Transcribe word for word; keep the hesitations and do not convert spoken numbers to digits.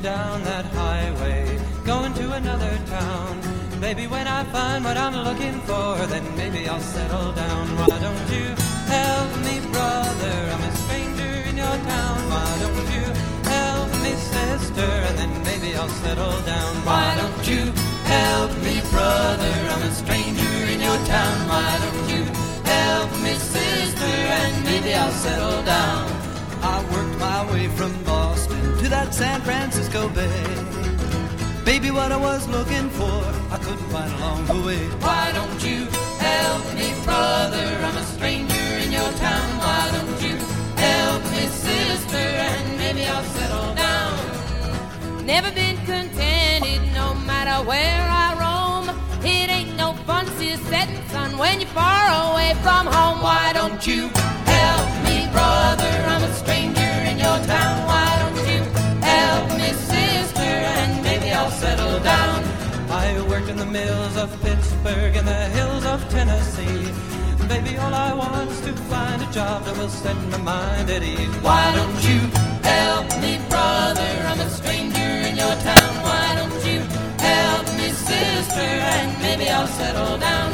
down that highway, going to another town. Baby, when I find what I'm looking for, then maybe I'll settle down. Why don't you help me, brother? I'm a stranger in your town. Why don't you help me, sister? And then maybe I'll settle down. Why don't you help me, brother? I'm a stranger in your town. Why don't you help me, sister? And maybe I'll settle down. I worked my way from Boston to that San Francisco Bay. Baby, what I was looking for, I couldn't find along the way. Why don't you help me, brother? I'm a stranger in your town. Why don't you help me, sister? And maybe I'll settle down. Never been contented, no matter where I roam. It ain't no fun still setting sun when you're far away from home. Why don't you help me, brother? I'm a stranger in your town. Why don't you help me, sister? And maybe I'll settle down. I worked in the mills of Pittsburgh and the hills of Tennessee. Baby, all I want's to find a job that will set my mind at ease. Why don't you help me, brother? I'm a stranger in your town. Why don't you help me, sister? And maybe I'll settle down.